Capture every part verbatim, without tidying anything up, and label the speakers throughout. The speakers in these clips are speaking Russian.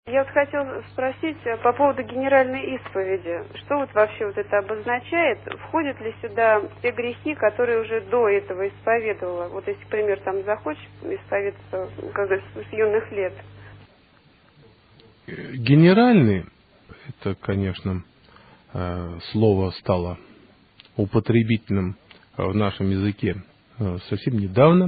Speaker 1: Я вот хотела спросить по поводу генеральной исповеди. Что вот вообще вот это обозначает? Входят ли сюда те грехи, которые уже до этого исповедовала? Вот если, например, там захочешь исповедаться, как бы с юных лет.
Speaker 2: Генеральный, это, конечно, слово стало употребительным в нашем языке совсем недавно.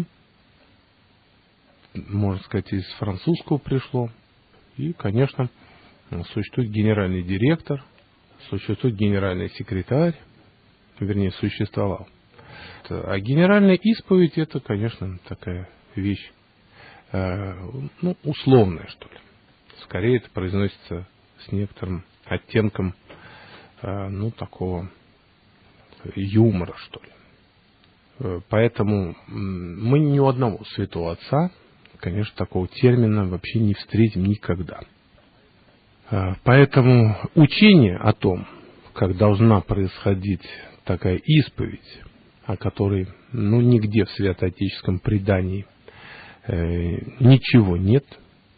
Speaker 2: Можно сказать, из французского пришло. И, конечно, существует генеральный директор, существует генеральный секретарь, вернее, существовал. А генеральная исповедь — это, конечно, такая вещь, ну, условная, что ли. Скорее, это произносится с некоторым оттенком, ну, такого юмора, что ли. Поэтому мы ни у одного святого отца, конечно, такого термина вообще не встретим никогда. Поэтому учение о том, как должна происходить такая исповедь, о которой, ну, нигде в святоотеческом предании э, ничего нет,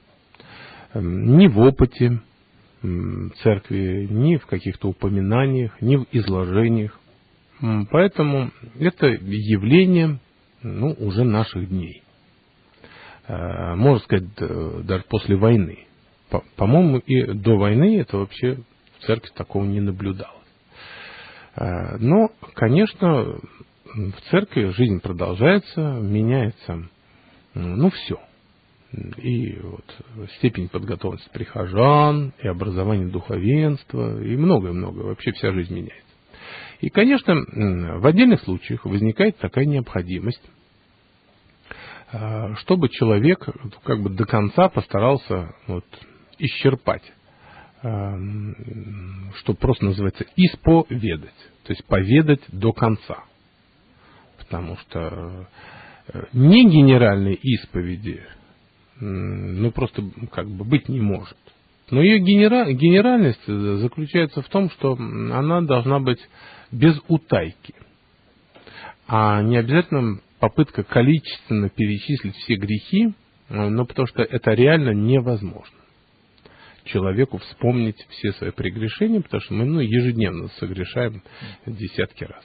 Speaker 2: ни в опыте церкви, ни в каких-то упоминаниях, ни в изложениях. Поэтому это явление, ну, уже наших дней. Можно сказать, даже после войны. По-моему, и до войны это вообще в церкви такого не наблюдалось. Но, конечно, в церкви жизнь продолжается, меняется, ну, все. И вот степень подготовленности прихожан, и образование духовенства, и многое-многое. Вообще вся жизнь меняется. И, конечно, в отдельных случаях возникает такая необходимость, чтобы человек как бы до конца постарался вот исчерпать, что просто называется исповедать, то есть поведать до конца. Потому что не генеральной исповеди, ну, просто как бы быть не может. Но ее генера... генеральность заключается в том, что она должна быть без утайки, а не обязательно попытка количественно перечислить все грехи, но потому что это реально невозможно. Человеку вспомнить все свои прегрешения, потому что мы, ну, ежедневно согрешаем десятки раз.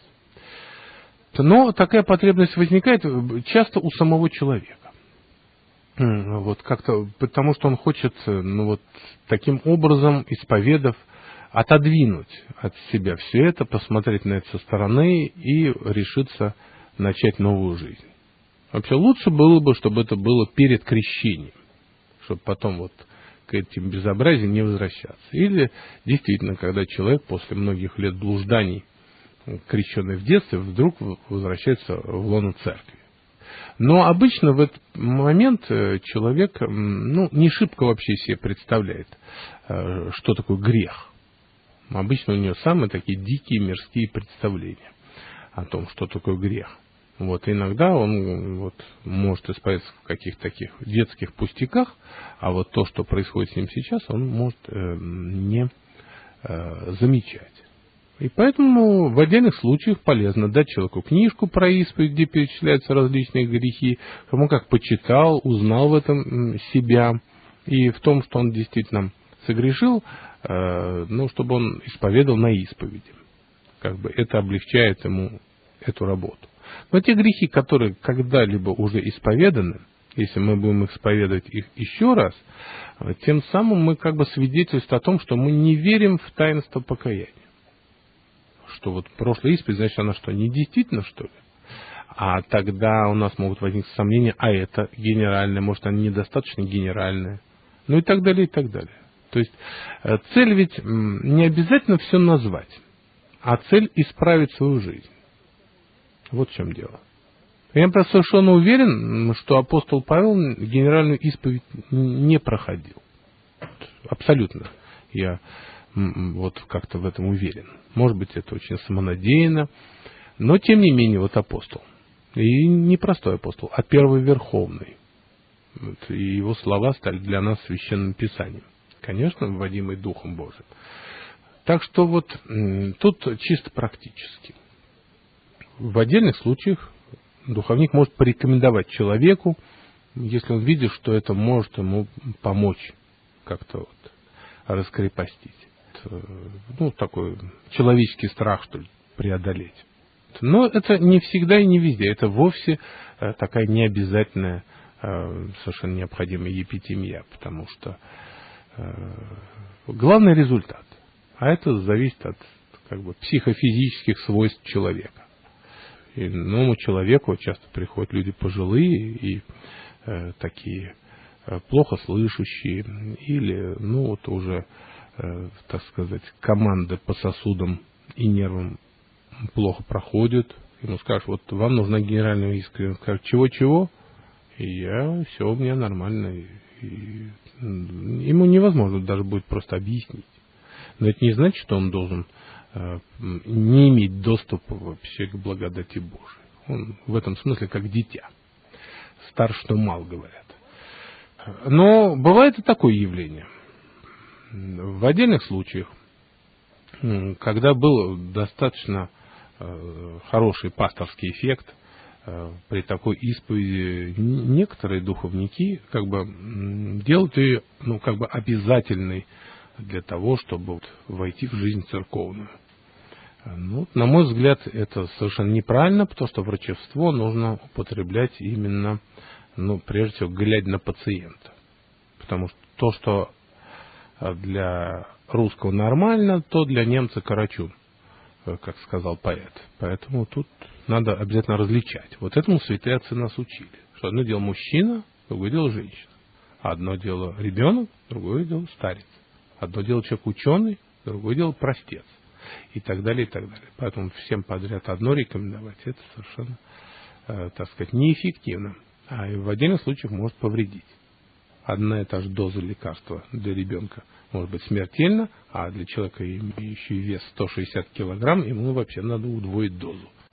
Speaker 2: Но такая потребность возникает часто у самого человека. Вот как-то, потому что он хочет, ну, вот таким образом, исповедав, отодвинуть от себя все это, посмотреть на это со стороны и решиться начать новую жизнь. Вообще лучше было бы, чтобы это было перед крещением, чтобы потом вот к этим безобразиям не возвращаться. Или действительно, когда человек после многих лет блужданий, крещенный в детстве, вдруг возвращается в лоно церкви. Но обычно в этот момент человек, ну, не шибко вообще себе представляет, что такое грех. Обычно у него самые такие дикие мирские представления о том, что такое грех. Вот, иногда он вот может исповедаться в каких-то таких детских пустяках, а вот то, что происходит с ним сейчас, он может э, не э, замечать. И поэтому в отдельных случаях полезно дать человеку книжку про исповедь, где перечисляются различные грехи, кому как почитал, узнал в этом себя, и в том, что он действительно согрешил, э, ну, чтобы он исповедовал на исповеди. Как бы это облегчает ему эту работу. Но те грехи, которые когда-либо уже исповеданы, если мы будем исповедовать их еще раз, тем самым мы как бы свидетельствуем о том, что мы не верим в таинство покаяния. Что вот прошлая исповедь, значит, она что, не действительно, что ли? А тогда у нас могут возникнуть сомнения, а это генеральное, может, она недостаточно генеральная. Ну и так далее, и так далее. То есть цель ведь не обязательно все назвать, а цель исправить свою жизнь. Вот в чем дело. Я просто совершенно уверен, что апостол Павел генеральную исповедь не проходил. Абсолютно. Я вот как-то в этом уверен. Может быть, это очень самонадеянно, но тем не менее, вот апостол. И не простой апостол, а первый верховный. Вот, и его слова стали для нас священным писанием. Конечно, вводимый Духом Божиим. Так что вот тут чисто практически. В отдельных случаях духовник может порекомендовать человеку, если он видит, что это может ему помочь как-то вот раскрепостить. Ну, такой человеческий страх, что ли, преодолеть. Но это не всегда и не везде. Это вовсе такая необязательная, совершенно необходимая епитемия, потому что главный результат. А это зависит от как бы психофизических свойств человека. И новому человеку часто приходят люди пожилые и э, такие э, плохо слышащие, или, ну, вот уже, э, так сказать, команды по сосудам и нервам плохо проходят. Ему скажут, вот вам нужна генеральная искра. Он скажет, чего-чего? И я, все у меня нормально. И, и, ему невозможно даже будет просто объяснить. Но это не значит, что он должен э, не иметь доступа вообще к благодати Божией. Он в этом смысле как дитя. Стар, что мал, говорят. Но бывает и такое явление. В отдельных случаях, когда был достаточно э, хороший пасторский эффект, э, при такой исповеди некоторые духовники как бы делают ее, ну, как бы обязательной для того, чтобы вот войти в жизнь церковную. Ну, на мой взгляд, это совершенно неправильно, потому что врачевство нужно употреблять именно, ну, прежде всего, глядя на пациента. Потому что то, что для русского нормально, то для немца карачун, как сказал поэт. Поэтому тут надо обязательно различать. Вот этому святые отцы нас учили. Что одно дело мужчина, другое дело женщина. Одно дело ребенок, другое дело старец. Одно дело человек ученый, другое дело простец. И так далее, и так далее. Поэтому всем подряд одно рекомендовать, это совершенно, э, так сказать, неэффективно. А и в отдельных случаях может повредить. Одна и та же доза лекарства для ребенка может быть смертельна, а для человека, имеющего вес сто шестьдесят килограмм, ему вообще надо удвоить дозу.